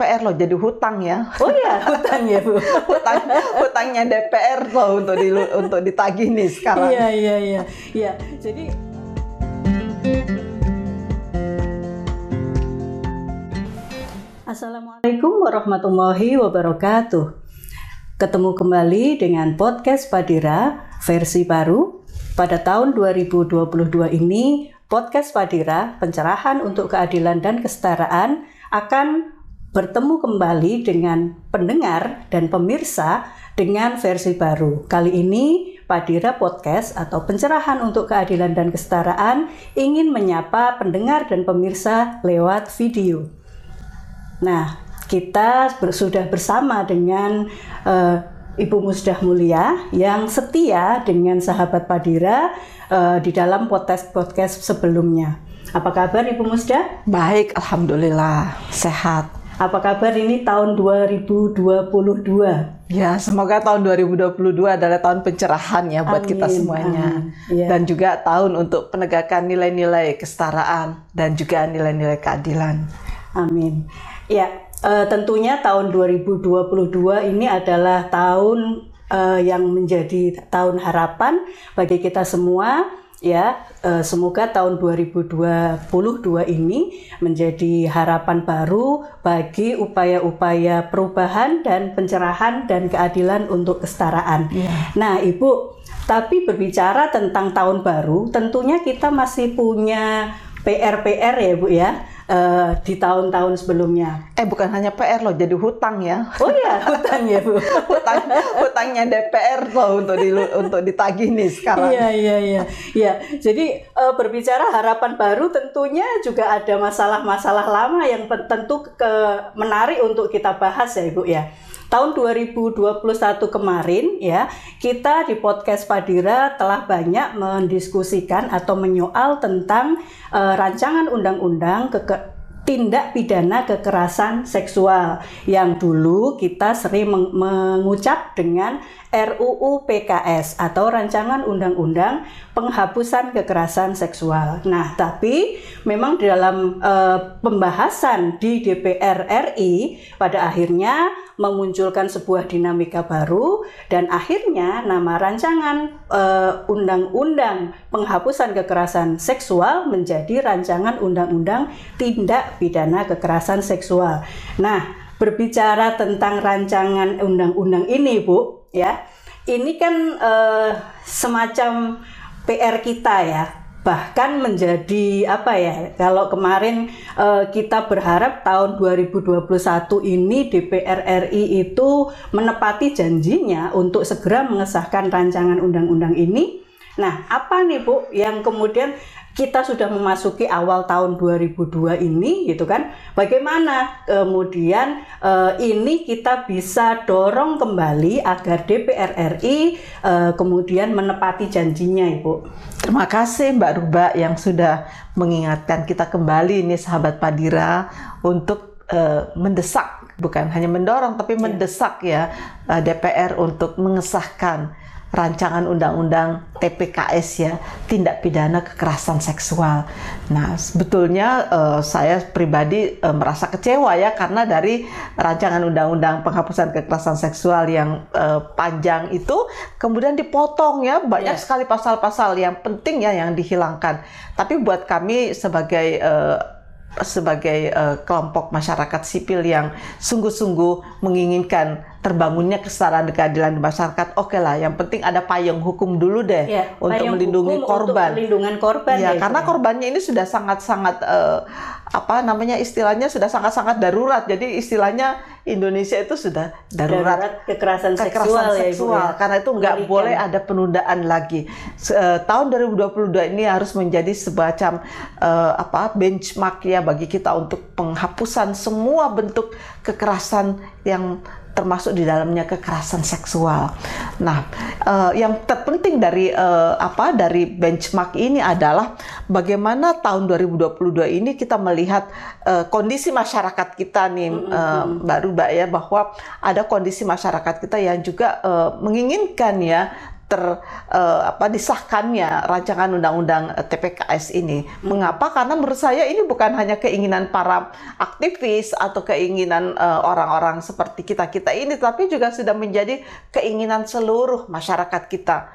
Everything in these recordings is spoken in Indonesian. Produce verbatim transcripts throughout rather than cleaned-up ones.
R loh, jadi hutang ya. Oh iya, hutang ya Bu. Hutang, hutangnya D P R loh untuk di, untuk ditagih nih sekarang. Iya iya iya. Iya, jadi Assalamualaikum warahmatullahi wabarakatuh. Ketemu kembali dengan podcast Padira versi baru. Pada tahun dua ribu dua puluh dua ini, podcast Padira, pencerahan untuk keadilan dan kesetaraan, akan bertemu kembali dengan pendengar dan pemirsa dengan versi baru. Kali ini, Padira Podcast atau pencerahan untuk keadilan dan kesetaraan ingin menyapa pendengar dan pemirsa lewat video. Nah, kita ber- sudah bersama dengan uh, Ibu Musdah Mulia yang setia dengan sahabat Padira uh, di dalam podcast-podcast sebelumnya. Apa kabar Ibu Musdah? Baik, alhamdulillah, sehat. Apa kabar ini tahun dua ribu dua puluh dua? Ya, semoga tahun dua ribu dua puluh dua adalah tahun pencerahan ya buat Amin, kita semuanya. ya. Dan juga tahun untuk penegakan nilai-nilai kesetaraan dan juga nilai-nilai keadilan. Amin. Ya, uh, tentunya tahun dua ribu dua puluh dua ini adalah tahun uh, yang menjadi tahun harapan bagi kita semua. Ya, uh, semoga tahun dua ribu dua puluh dua ini menjadi harapan baru bagi upaya-upaya perubahan dan pencerahan dan keadilan untuk kesetaraan. Yeah. Nah, Ibu, tapi berbicara tentang tahun baru, tentunya kita masih punya P R P R ya, Bu ya. Uh, di tahun-tahun sebelumnya. Eh bukan hanya P R loh, jadi hutang ya. Oh iya, hutang ya Bu. hutang hutangnya D P R loh untuk di, untuk ditagih nih sekarang. Iya iya iya. Ya, jadi uh, berbicara harapan baru tentunya juga ada masalah-masalah lama yang tentu ke, menarik untuk kita bahas ya Ibu ya. Tahun dua ribu dua puluh satu kemarin ya, kita di podcast Padira telah banyak mendiskusikan atau menyoal tentang uh, rancangan undang-undang ke tindak pidana kekerasan seksual yang dulu kita sering meng- mengucap dengan R U U P K S atau Rancangan Undang-Undang Penghapusan Kekerasan Seksual. Nah, tapi memang dalam uh, pembahasan di D P R R I pada akhirnya memunculkan sebuah dinamika baru dan akhirnya nama rancangan uh, Undang-Undang Penghapusan Kekerasan Seksual menjadi Rancangan Undang-Undang Tindak Pidana Kekerasan Seksual. Nah, berbicara tentang rancangan undang-undang ini, Bu, ya, ini kan uh, semacam P R kita ya. Bahkan menjadi apa ya, kalau kemarin uh, kita berharap tahun dua ribu dua puluh satu ini D P R R I itu menepati janjinya untuk segera mengesahkan rancangan undang-undang ini. Nah, apa nih Bu yang kemudian kita sudah memasuki awal tahun dua ribu dua ini gitu kan, bagaimana kemudian uh, ini kita bisa dorong kembali agar D P R R I uh, kemudian menepati janjinya Ibu. Terima kasih Mbak Ruba yang sudah mengingatkan kita kembali nih sahabat Padira untuk uh, mendesak, bukan hanya mendorong tapi yeah. mendesak ya uh, D P R untuk mengesahkan rancangan undang-undang T P K S ya, tindak pidana kekerasan seksual. Nah, sebetulnya uh, saya pribadi uh, merasa kecewa ya karena dari rancangan undang-undang penghapusan kekerasan seksual yang uh, panjang itu kemudian dipotong ya, banyak yeah. sekali pasal-pasal yang penting ya yang dihilangkan. Tapi buat kami sebagai uh, sebagai uh, kelompok masyarakat sipil yang sungguh-sungguh menginginkan terbangunnya kesetaraan dan keadilan di masyarakat, oke okay lah, yang penting ada payung hukum dulu deh ya, untuk melindungi korban. Untuk perlindungan korban ya, ya, karena ya. korbannya ini sudah sangat-sangat uh, apa namanya istilahnya sudah sangat-sangat darurat. Jadi istilahnya Indonesia itu sudah darurat, darurat kekerasan, kekerasan seksual, seksual, seksual ya, Ibu, ya. Karena itu nggak boleh ada penundaan lagi. Uh, tahun dua ribu dua puluh dua ini harus menjadi semacam uh, apa benchmark ya bagi kita untuk penghapusan semua bentuk kekerasan yang termasuk di dalamnya kekerasan seksual. Nah, uh, yang terpenting dari uh, apa dari benchmark ini adalah bagaimana tahun dua ribu dua puluh dua ini kita melihat uh, kondisi masyarakat kita nih, mm-hmm. uh, Mbak Ruba ya, bahwa ada kondisi masyarakat kita yang juga uh, menginginkan ya ter uh, apa disahkannya rancangan undang-undang T P K S ini. Mengapa? Karena menurut saya ini bukan hanya keinginan para aktivis atau keinginan uh, orang-orang seperti kita-kita ini, tapi juga sudah menjadi keinginan seluruh masyarakat kita.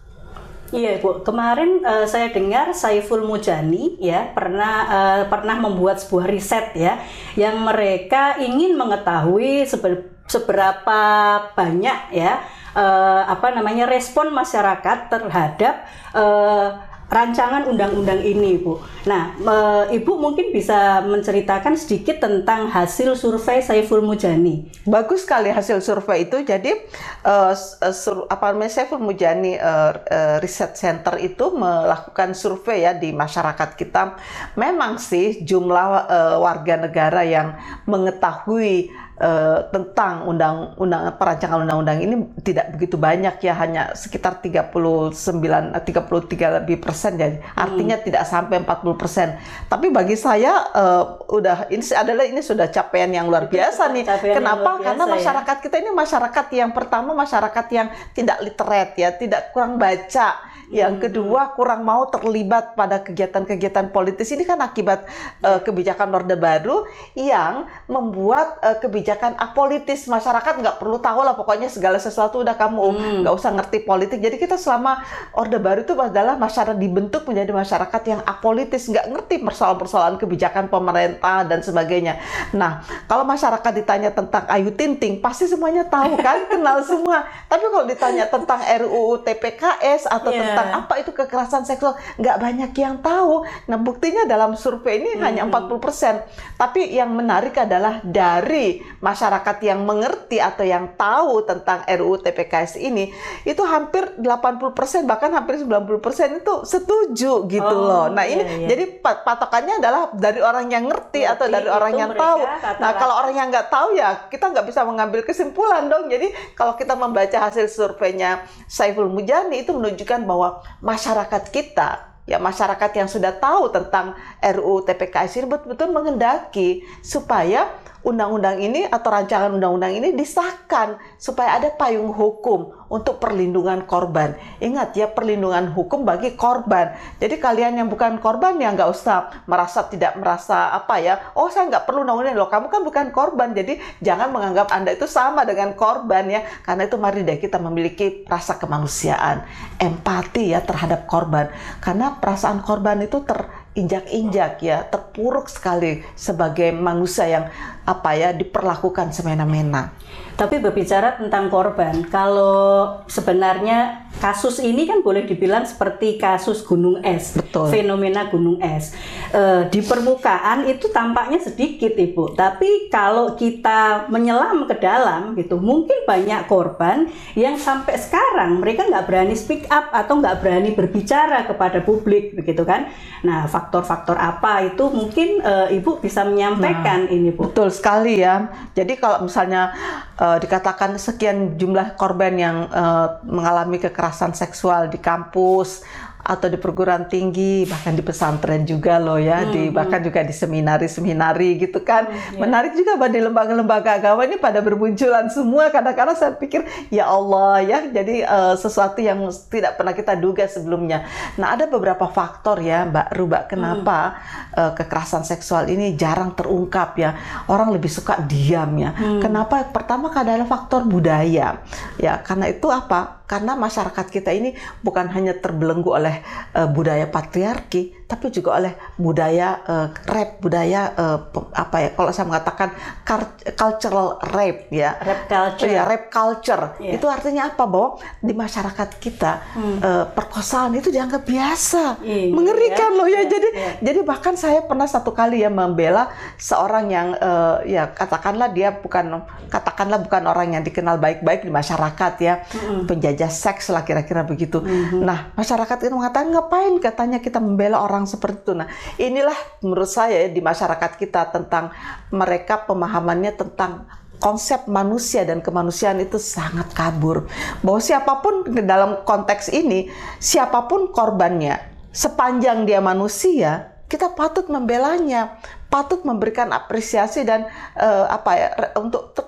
Iya Bu, kemarin uh, saya dengar Saiful Mujani ya pernah uh, pernah membuat sebuah riset ya, yang mereka ingin mengetahui seber, seberapa banyak ya uh, apa namanya respon masyarakat terhadap uh, rancangan undang-undang ini, Bu. Nah, e, Ibu mungkin bisa menceritakan sedikit tentang hasil survei Saiful Mujani. Bagus sekali hasil survei itu. Jadi, uh, sur, apa namanya Saiful Mujani uh, uh, Research Center itu melakukan survei ya di masyarakat kita. Memang sih jumlah uh, warga negara yang mengetahui Uh, tentang undang-undang perancangan undang-undang ini tidak begitu banyak ya, hanya sekitar tiga puluh sembilan tiga puluh tiga lebih persen ya. Artinya hmm. tidak sampai empat puluh persen. Tapi bagi saya uh, udah ini adalah ini sudah capaian yang luar biasa nih. Kenapa? Biasa, karena masyarakat ya? Kita ini masyarakat yang pertama masyarakat yang tidak literate ya, tidak kurang baca. Yang kedua kurang mau terlibat pada kegiatan-kegiatan politis. Ini kan akibat uh, kebijakan Orde Baru yang membuat uh, kebijakan apolitis. Masyarakat nggak perlu tahu lah, pokoknya segala sesuatu udah kamu nggak hmm. usah ngerti politik. Jadi kita selama Orde Baru itu adalah masyarakat dibentuk menjadi masyarakat yang apolitis, nggak ngerti persoalan-persoalan kebijakan pemerintah dan sebagainya. Nah, kalau masyarakat ditanya tentang Ayu Ting Ting, pasti semuanya tahu kan, kenal semua. Tapi kalau ditanya tentang R U U T P K S atau yeah. tentang apa itu kekerasan seksual, nggak banyak yang tahu. Nah, buktinya dalam survei ini hmm. hanya empat puluh persen. Tapi yang menarik adalah dari masyarakat yang mengerti atau yang tahu tentang R U U T P K S ini, itu hampir delapan puluh persen, bahkan hampir sembilan puluh persen itu setuju gitu oh, loh. Nah, ini iya, iya. jadi patokannya adalah dari orang yang ngerti Berarti atau dari orang yang tahu. Nah, kalau orang yang nggak tahu ya kita nggak bisa mengambil kesimpulan dong. Jadi kalau kita membaca hasil surveinya Saiful Mujani itu menunjukkan bahwa masyarakat kita, ya masyarakat yang sudah tahu tentang R U U T P K S ini betul-betul menghendaki supaya undang-undang ini atau rancangan undang-undang ini disahkan supaya ada payung hukum untuk perlindungan korban. Ingat ya, perlindungan hukum bagi korban. Jadi kalian yang bukan korban ya nggak usah merasa tidak merasa apa ya, oh saya nggak perlu undang-undang, loh kamu kan bukan korban, jadi jangan menganggap Anda itu sama dengan korban ya. Karena itu mari deh kita memiliki rasa kemanusiaan, empati ya terhadap korban. Karena perasaan korban itu terinjak-injak ya, terpuruk sekali sebagai manusia yang apa ya diperlakukan semena-mena. Tapi berbicara tentang korban, kalau sebenarnya kasus ini kan boleh dibilang seperti kasus gunung es, Betul. fenomena gunung es. E, di permukaan itu tampaknya sedikit, Ibu. Tapi kalau kita menyelam ke dalam, gitu, mungkin banyak korban yang sampai sekarang mereka nggak berani speak up atau nggak berani berbicara kepada publik, begitu kan? Nah, faktor-faktor apa itu mungkin e, Ibu bisa menyampaikan nah, ini, Bu. Betul sekali ya. Jadi kalau misalnya uh, dikatakan sekian jumlah korban yang uh, mengalami kekerasan seksual di kampus atau di perguruan tinggi, bahkan di pesantren juga loh ya, hmm, di bahkan juga di seminari-seminari gitu kan. Hmm, yeah. Menarik juga bahwa di lembaga-lembaga agama ini pada bermunculan semua. Kadang-kadang saya pikir ya Allah ya, jadi uh, sesuatu yang tidak pernah kita duga sebelumnya. Nah, ada beberapa faktor ya Mbak Ruba, kenapa hmm. uh, kekerasan seksual ini jarang terungkap ya. Orang lebih suka diam ya. Hmm. Kenapa? Pertama adalah faktor budaya. Ya, karena itu apa? Karena masyarakat kita ini bukan hanya terbelenggu oleh uh, budaya patriarki, tapi juga oleh budaya uh, rape, budaya uh, apa ya? Kalau saya mengatakan cultural rape ya, rape culture. Ya, rape culture. Yeah. Itu artinya apa? Bahwa di masyarakat kita hmm. uh, perkosaan itu dianggap biasa, yeah, mengerikan yeah, loh ya. Yeah, jadi, yeah. jadi bahkan saya pernah satu kali ya membela seorang yang uh, ya katakanlah dia bukan katakanlah bukan orang yang dikenal baik-baik di masyarakat ya, hmm. penjajah seks lah kira-kira begitu. Mm-hmm. Nah, masyarakat itu mengatakan ngapain katanya kita membela orang seperti itu. Nah, inilah menurut saya ya, di masyarakat kita tentang mereka pemahamannya tentang konsep manusia dan kemanusiaan itu sangat kabur. Bahwa siapapun dalam konteks ini, siapapun korbannya, sepanjang dia manusia, kita patut membelanya, patut memberikan apresiasi dan uh, apa ya untuk ter- ter- termasuk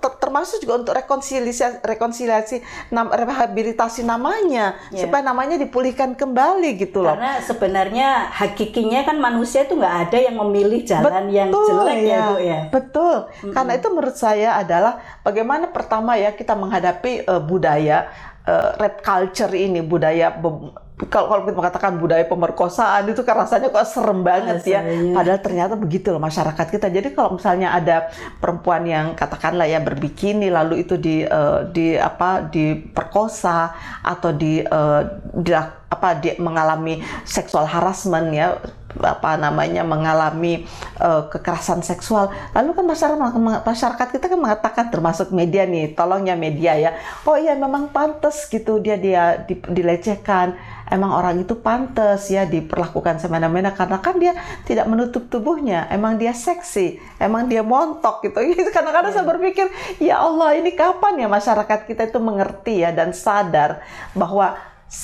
termasuk juga untuk rekonsiliasi, rekonsiliasi nam, rehabilitasi namanya, yeah. supaya namanya dipulihkan kembali gitu loh. Karena sebenarnya hakikinya kan manusia itu nggak ada yang memilih jalan Betul, yang jelek ya, ya Bu ya. Betul. Mm-hmm. Karena itu menurut saya adalah bagaimana pertama ya kita menghadapi uh, budaya uh, rape culture ini, budaya be- kalau kalau kita mengatakan budaya pemerkosaan itu kan rasanya kok serem banget rasanya. Ya. Padahal ternyata begitu loh masyarakat kita. Jadi kalau misalnya ada perempuan yang katakanlah ya berbikini lalu itu di uh, di apa diperkosa atau di, uh, di apa di mengalami seksual harassment ya, apa namanya mengalami uh, kekerasan seksual, lalu kan masyarakat masyarakat kita kan mengatakan, termasuk media nih, tolongnya media ya, oh iya memang pantas gitu dia dia di, dilecehkan, emang orang itu pantas ya diperlakukan semena-mena karena kan dia tidak menutup tubuhnya, emang dia seksi, emang dia montok gitu. Kadang-kadang saya berpikir, ya Allah ini kapan ya masyarakat kita itu mengerti ya dan sadar bahwa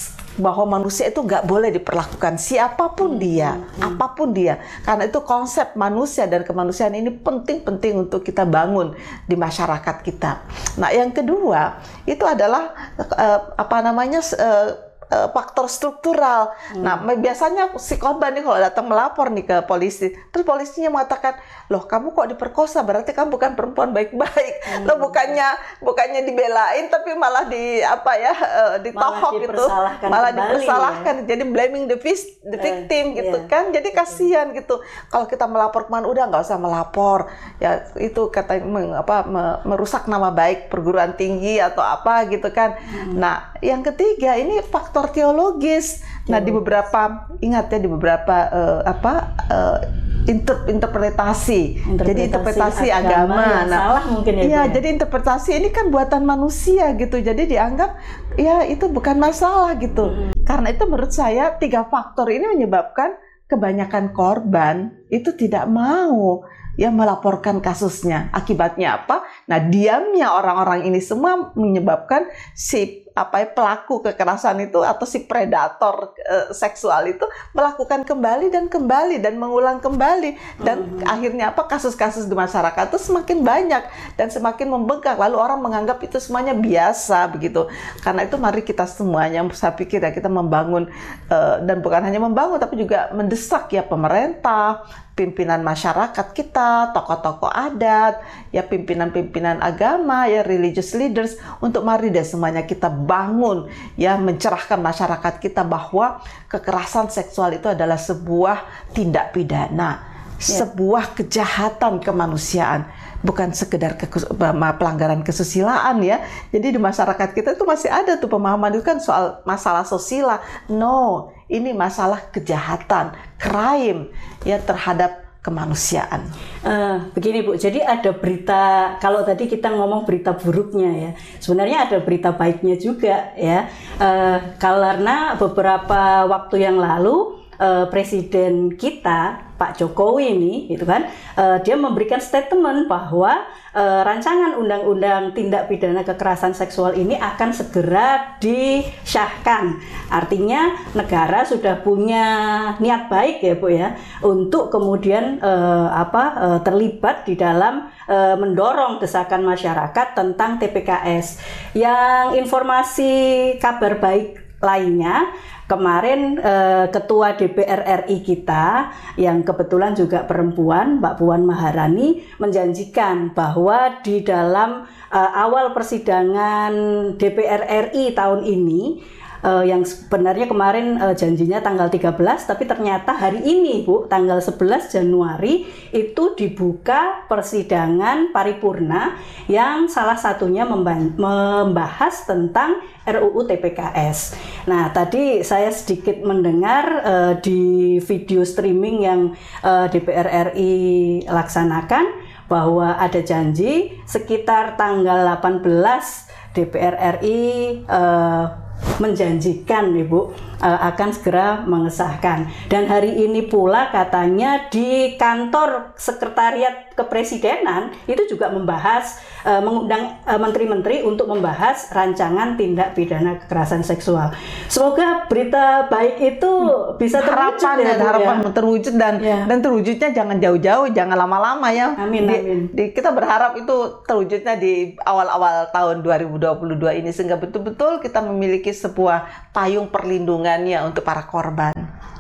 bahwa manusia itu nggak boleh diperlakukan siapapun dia, hmm. apapun dia. Karena itu konsep manusia dan kemanusiaan ini penting-penting untuk kita bangun di masyarakat kita. Nah, yang kedua itu adalah uh, apa namanya uh, uh, faktor struktural. Hmm. Nah, biasanya si korban nih kalau datang melapor nih ke polisi, terus polisinya mengatakan, loh kamu kok diperkosa, berarti kamu bukan perempuan baik-baik. Hmm. Loh bukannya bukannya dibelain tapi malah di apa ya uh, ditohok gitu, malah dipersalahkan. Ya? Jadi blaming the, vis- the victim eh, gitu yeah. kan. Jadi kasihan gitu. Kalau kita melapor kemana, udah nggak usah melapor. Ya itu kata meng, apa merusak nama baik perguruan tinggi atau apa gitu kan. Hmm. Nah, yang ketiga ini faktor teologis. Nah, di beberapa ingat ya di beberapa uh, apa uh, inter, interpretasi. interpretasi, jadi interpretasi agama, agama. Nah, salah mungkin ya. Iya, jadi interpretasi ini kan buatan manusia gitu. Jadi dianggap ya itu bukan masalah gitu. Hmm. Karena itu menurut saya tiga faktor ini menyebabkan kebanyakan korban itu tidak mau ya melaporkan kasusnya. Akibatnya apa? Nah, diamnya orang-orang ini semua menyebabkan si apa ya, pelaku kekerasan itu atau si predator e, seksual itu melakukan kembali dan kembali dan mengulang kembali dan mm-hmm. akhirnya apa kasus-kasus di masyarakat itu semakin banyak dan semakin membengkak, lalu orang menganggap itu semuanya biasa begitu. Karena itu mari kita semuanya, saya pikir ya kita membangun e, dan bukan hanya membangun tapi juga mendesak ya pemerintah, pimpinan masyarakat kita, tokoh-tokoh adat, ya pimpinan-pimpinan agama, ya religious leaders, untuk mari deh semuanya kita bangun, ya mencerahkan masyarakat kita bahwa kekerasan seksual itu adalah sebuah tindak pidana, ya. sebuah kejahatan kemanusiaan, bukan sekedar ke, pelanggaran kesusilaan ya. Jadi di masyarakat kita itu masih ada tuh pemahaman itu kan soal masalah susila. No, ini masalah kejahatan, crime ya terhadap kemanusiaan. Uh, begini Bu, jadi ada berita, kalau tadi kita ngomong berita buruknya ya, sebenarnya ada berita baiknya juga ya, uh, karena beberapa waktu yang lalu uh, Presiden kita Pak Jokowi ini, gitu kan, uh, dia memberikan statement bahwa uh, rancangan undang-undang tindak pidana kekerasan seksual ini akan segera disahkan. Artinya negara sudah punya niat baik ya Bu ya, untuk kemudian uh, apa uh, terlibat di dalam uh, mendorong desakan masyarakat tentang T P K S. Yang informasi kabar baik lainnya, kemarin eh, Ketua D P R R I kita yang kebetulan juga perempuan, Mbak Puan Maharani, menjanjikan bahwa di dalam eh, awal persidangan D P R R I tahun ini, Uh, yang sebenarnya kemarin uh, janjinya tanggal tiga belas, tapi ternyata hari ini Bu, tanggal sebelas Januari itu dibuka persidangan paripurna yang salah satunya memba- membahas tentang R U U T P K S. Nah, tadi saya sedikit mendengar uh, di video streaming yang uh, D P R R I laksanakan bahwa ada janji sekitar tanggal delapan belas D P R R I uh, menjanjikan Ibu uh, akan segera mengesahkan. Dan hari ini pula katanya di kantor sekretariat kepresidenan itu juga membahas uh, mengundang uh, menteri-menteri untuk membahas rancangan tindak pidana kekerasan seksual. Semoga berita baik itu bisa terwujud. Harapan ya, harapan ya. terwujud dan ya. dan terwujudnya jangan jauh-jauh, jangan lama-lama ya. Amin, di, amin. Di, kita berharap itu terwujudnya di awal-awal tahun dua ribu dua puluh dua ini sehingga betul-betul kita memiliki sebuah payung perlindungannya untuk para korban.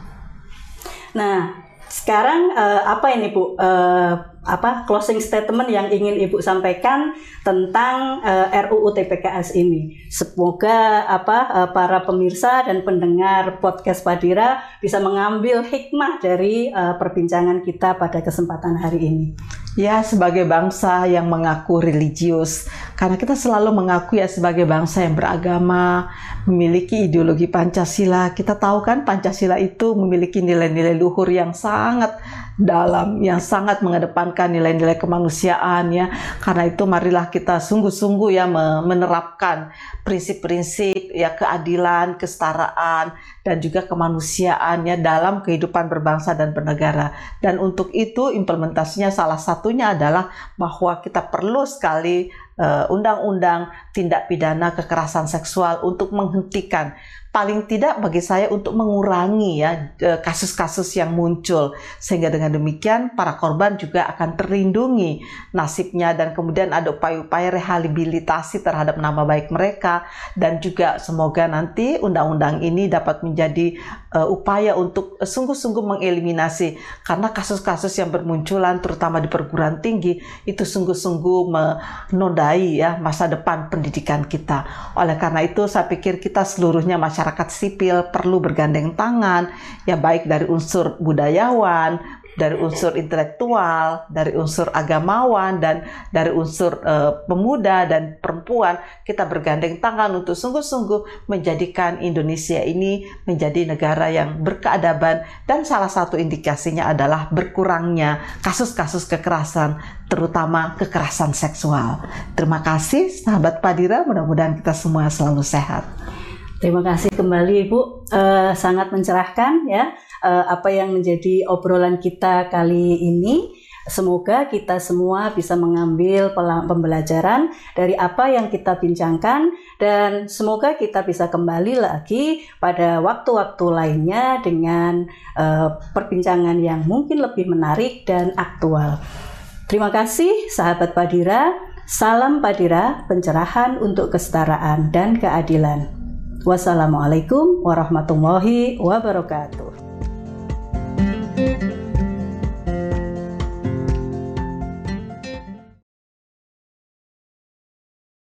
Nah, sekarang uh, apa ini Bu? Uh, apa closing statement yang ingin Ibu sampaikan tentang uh, R U U T P K S ini? Semoga apa uh, para pemirsa dan pendengar podcast Padira bisa mengambil hikmah dari uh, perbincangan kita pada kesempatan hari ini. Ya, sebagai bangsa yang mengaku religius, karena kita selalu mengaku ya sebagai bangsa yang beragama, memiliki ideologi Pancasila. Kita tahu kan Pancasila itu memiliki nilai-nilai luhur yang sangat dalam, yang sangat mengedepankan nilai-nilai kemanusiaan ya. Karena itu marilah kita sungguh-sungguh ya menerapkan prinsip-prinsip ya keadilan, kesetaraan dan juga kemanusiaan ya dalam kehidupan berbangsa dan bernegara. Dan untuk itu implementasinya salah satunya adalah bahwa kita perlu sekali uh, undang-undang tindak pidana kekerasan seksual untuk menghentikan, paling tidak bagi saya untuk mengurangi ya kasus-kasus yang muncul, sehingga dengan demikian para korban juga akan terlindungi nasibnya dan kemudian ada upaya-upaya rehabilitasi terhadap nama baik mereka, dan juga semoga nanti undang-undang ini dapat menjadi uh, upaya untuk uh, sungguh-sungguh mengeliminasi, karena kasus-kasus yang bermunculan terutama di perguruan tinggi itu sungguh-sungguh menodai ya masa depan pendidikan kita. Oleh karena itu saya pikir kita seluruhnya masyarakat masyarakat sipil perlu bergandeng tangan ya, baik dari unsur budayawan, dari unsur intelektual, dari unsur agamawan, dan dari unsur uh, pemuda dan perempuan. Kita bergandeng tangan untuk sungguh-sungguh menjadikan Indonesia ini menjadi negara yang berkeadaban, dan salah satu indikasinya adalah berkurangnya kasus-kasus kekerasan, terutama kekerasan seksual. Terima kasih sahabat Padira, mudah-mudahan kita semua selalu sehat. Terima kasih kembali Ibu, uh, sangat mencerahkan ya uh, apa yang menjadi obrolan kita kali ini. Semoga kita semua bisa mengambil pembelajaran dari apa yang kita bincangkan, dan semoga kita bisa kembali lagi pada waktu-waktu lainnya dengan uh, perbincangan yang mungkin lebih menarik dan aktual. Terima kasih sahabat Padira, salam Padira, pencerahan untuk kesetaraan dan keadilan. Wassalamualaikum warahmatullahi wabarakatuh.